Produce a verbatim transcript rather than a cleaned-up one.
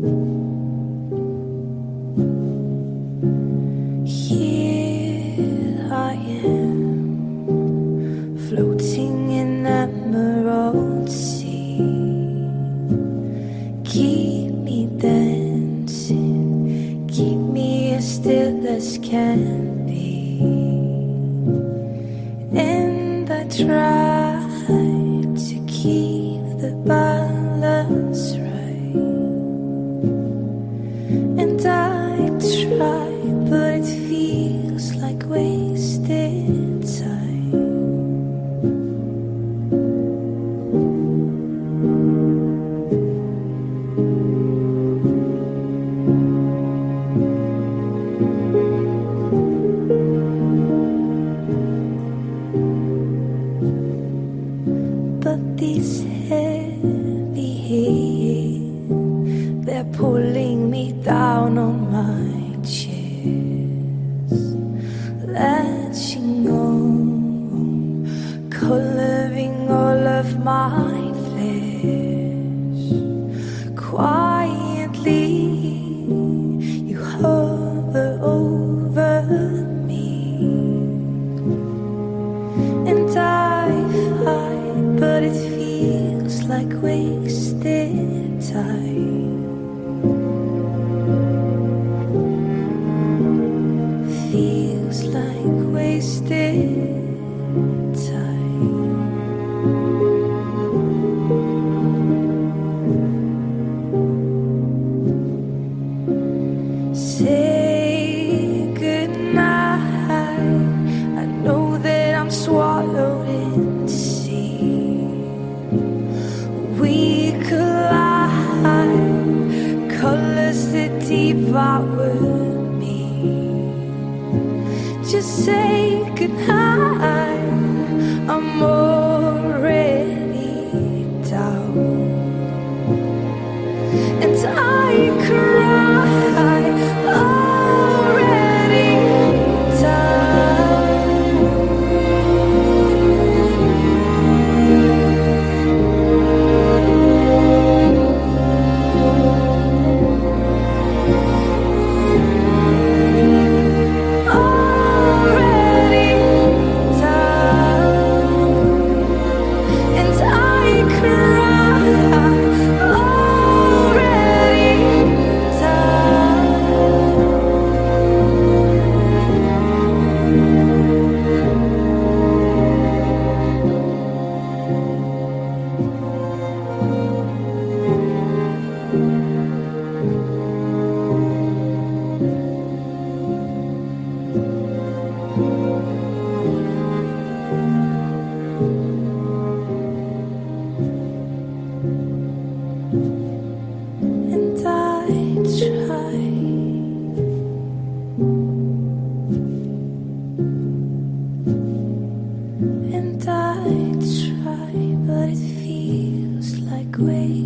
Here I am, floating in emerald sea. Keep me dancing, keep me as still as can be. And I try to keep the balance right, and I try, but it feels like wasted time. But these heavy hands, they're pulling me down on my chest, latching on, coloring all of my flesh. Quietly you hover over me, and I fight, but it feels like wasted time. Feels like wasted time. Say goodnight, I know that I'm swallowed in sea. We collide, colors that devour me. Just say goodnight, I'm already down, and I cry, already down. Already down, and I cry, already down. And I try, and I try, but it feels like waste.